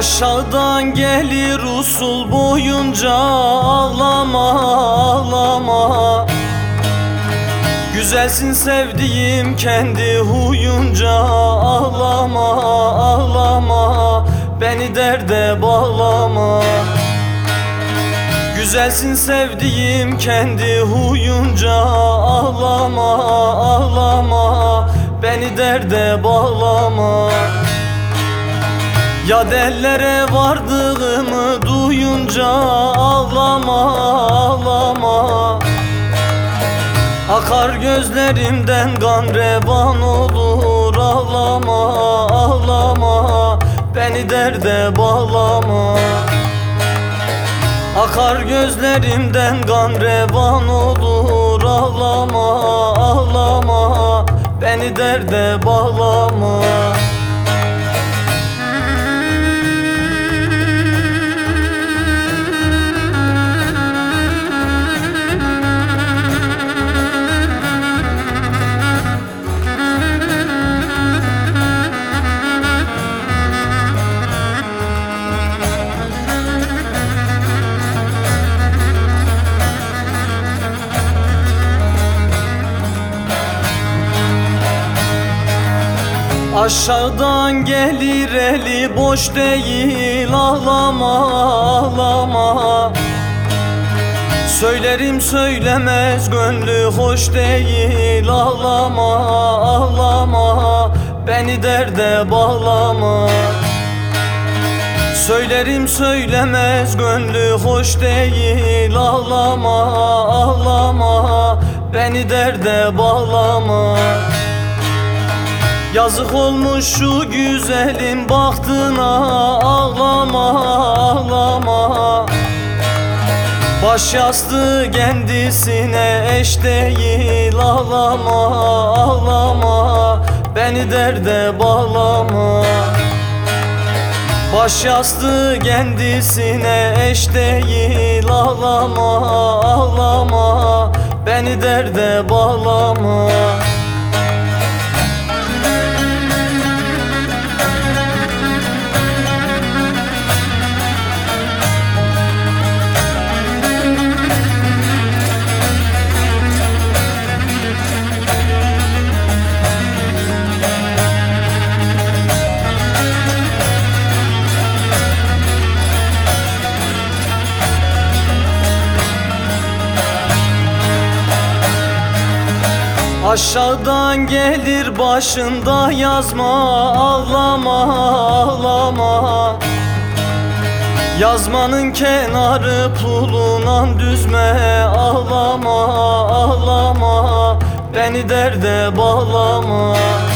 Aşağıdan gelir usul boyunca ağlama ağlama. Güzelsin sevdiğim kendi huyunca ağlama ağlama. Beni derde bağlama. Güzelsin sevdiğim kendi huyunca ağlama ağlama. Beni derde bağlama. Ya dellere vardığımı duyunca ağlama ağlama. Akar gözlerimden kan revan olur ağlama ağlama. Beni derde bağlama. Akar gözlerimden kan revan olur ağlama ağlama. Beni derde bağlama. Aşağıdan gelir eli boş değil ağlama ağlama. Söylerim söylemez gönlü hoş değil ağlama ağlama. Beni derde bağlama. Söylerim söylemez gönlü hoş değil ağlama ağlama. Beni derde bağlama. Yazık olmuş şu güzelin bahtına ağlama ağlama. Baş yastığı kendisine eş değil ağlama ağlama. Beni derde bağlama. Baş yastığı kendisine eş değil ağlama ağlama. Beni derde bağlama. Aşağıdan gelir başında yazma ağlama ağlama. Yazmanın kenarı pulunan düzme ağlama ağlama. Beni derde bağlama.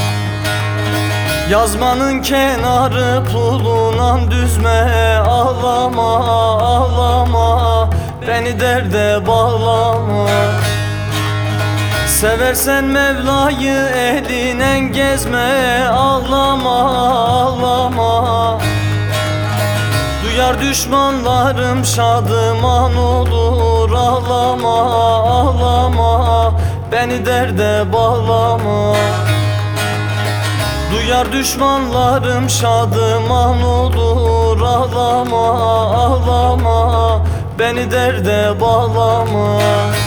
Yazmanın kenarı pulunan düzme ağlama ağlama. Beni derde bağlama. Seversen Mevla'yı elinen gezme ağlama ağlama. Duyar düşmanlarım şadıman olur ağlama ağlama. Beni derde bağlama. Duyar düşmanlarım şadıman olur ağlama ağlama. Beni derde bağlama.